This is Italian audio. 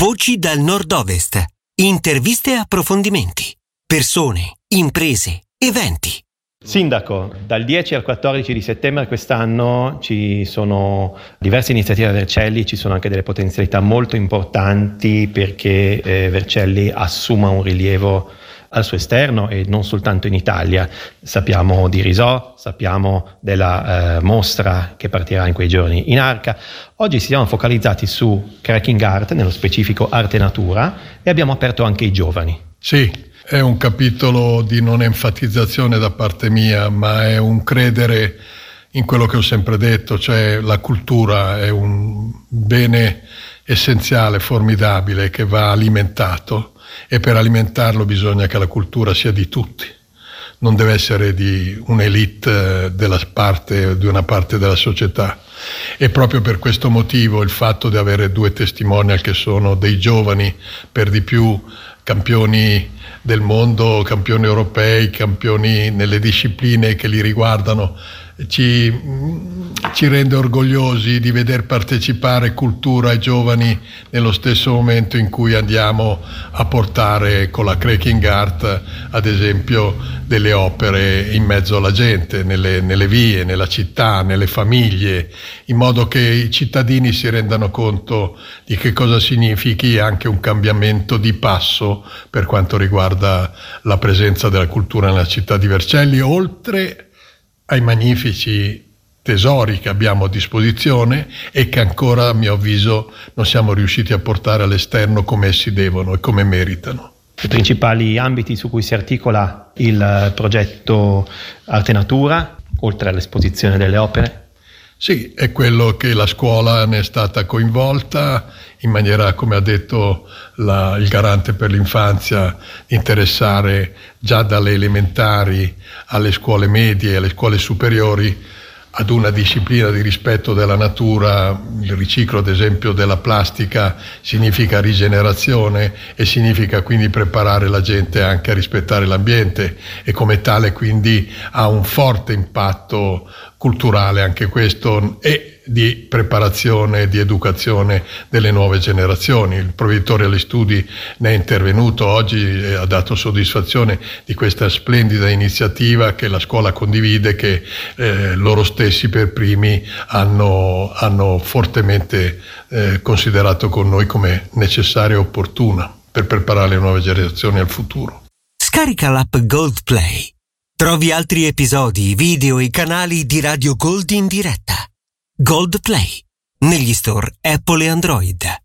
Voci dal nord-ovest. Interviste e approfondimenti. Persone, imprese, eventi. Sindaco, dal 10 al 14 di settembre quest'anno ci sono diverse iniziative a Vercelli, ci sono anche delle potenzialità molto importanti perché Vercelli assuma un rilievo al suo esterno e non soltanto in Italia. Sappiamo di Risò, sappiamo della mostra che partirà in quei giorni in Arca. Oggi siamo focalizzati su Cracking Art, nello specifico arte e natura, e abbiamo aperto anche i giovani. Sì. È un capitolo di non enfatizzazione da parte mia, ma è un credere in quello che ho sempre detto, cioè la cultura è un bene essenziale, formidabile, che va alimentato, e per alimentarlo bisogna che la cultura sia di tutti. Non deve essere di un'elite di una parte della società. E proprio per questo motivo il fatto di avere due testimonial che sono dei giovani, per di più campioni del mondo, campioni europei, campioni nelle discipline che li riguardano, ci rende orgogliosi di veder partecipare cultura ai giovani nello stesso momento in cui andiamo a portare con la Cracking Art, ad esempio, delle opere in mezzo alla gente, nelle vie, nella città, nelle famiglie, in modo che i cittadini si rendano conto di che cosa significhi anche un cambiamento di passo per quanto riguarda la presenza della cultura nella città di Vercelli, oltre ai magnifici tesori che abbiamo a disposizione e che ancora, a mio avviso, non siamo riusciti a portare all'esterno come essi devono e come meritano. I principali ambiti su cui si articola il progetto Arte Natura, oltre all'esposizione delle opere? Sì, è quello che la scuola ne è stata coinvolta in maniera, come ha detto il garante per l'infanzia, interessare già dalle elementari alle scuole medie e alle scuole superiori ad una disciplina di rispetto della natura. Il riciclo, ad esempio, della plastica significa rigenerazione e significa quindi preparare la gente anche a rispettare l'ambiente, e come tale quindi ha un forte impatto culturale anche questo, e di preparazione, di educazione delle nuove generazioni. Il provveditore agli studi ne è intervenuto oggi e ha dato soddisfazione di questa splendida iniziativa che la scuola condivide, che loro stessi per primi hanno fortemente considerato con noi come necessaria e opportuna per preparare le nuove generazioni al futuro. Scarica l'app Gold Play. Trovi altri episodi, video e canali di Radio Gold in diretta. Gold Play, negli store Apple e Android.